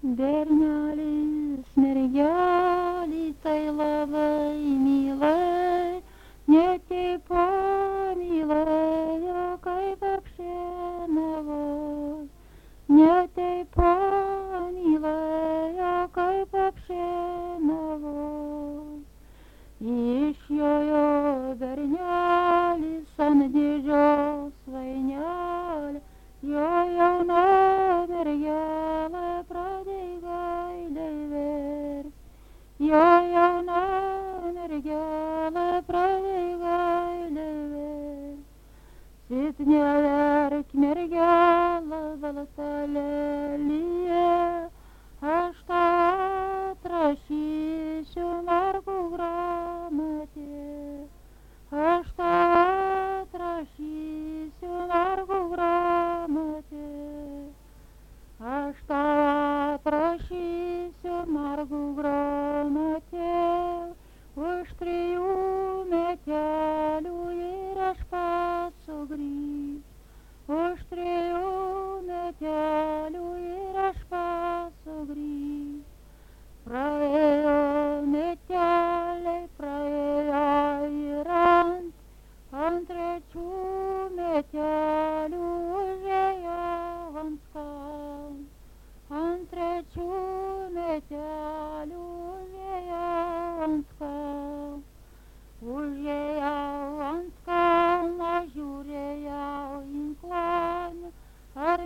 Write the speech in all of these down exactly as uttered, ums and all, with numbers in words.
Bernelis, mergelį tai labai mylai, ne taip pamylėjo kaip apšienavos, ne taip pamylėjo kaip apšienavos. Išjojo bernelis ant didžios vainelės, jo jauna mergelė pradėjo gailiai verkt, jo jauna mergelė pradėjo gailiai verkt. Sit neverk mergelė balta lelija, aš tau atrašysiu margų gramatė, aš tau atrašysiu margų gramatė, aš tau atrašysiu margų gramatė, už trijų metelių ir aš pats sugrįšiu, už trijų metelių ir aš pats sugrįšiu. Praėjo meteliai, praėjo ir ant, ant trečių metelių užėjo ant kalno, ant trečių metelių užėjo ant kalno, užėjau ant kalno, žiūrėjau inklanį, ar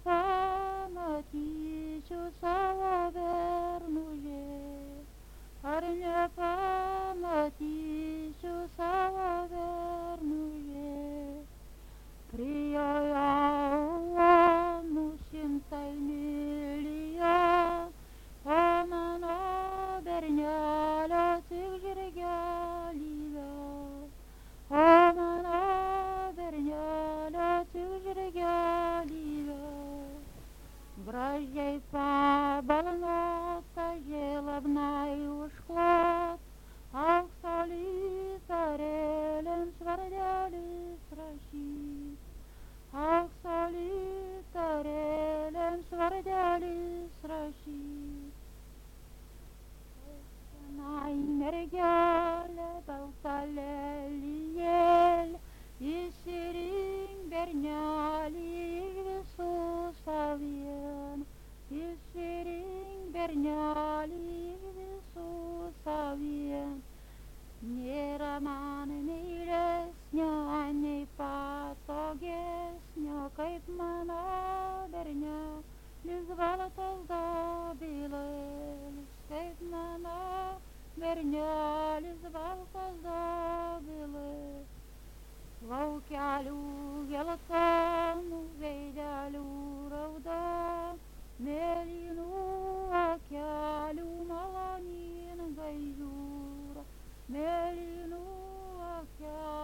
nepamatysiu savo bernužė, ar nepamatysiu savo bernužė. Prijojau nusimtai milijon, o mano bernelio tik žirgelį ves, o mano bernelio tik žirgelį ves. Gražiai pabalnota, žėlabnai užklot, aukso litarėlėms vardelis rašyt, aukso litarėlėms vardelis rašyt. Senai mergelė, balta lelijėlė, išsirink bernelį iš visų savien, išsirink bernelį iš visų savien. Nėra man meilesnio, nei patogesnio, kaip mano bernelis baltas dobilėlis, kaip mano bernelis baltas dobilėlis. Laukelių geltonų, veidelių raudonų, mėlynų akelių maloningai žiūra, mėlynų akelių.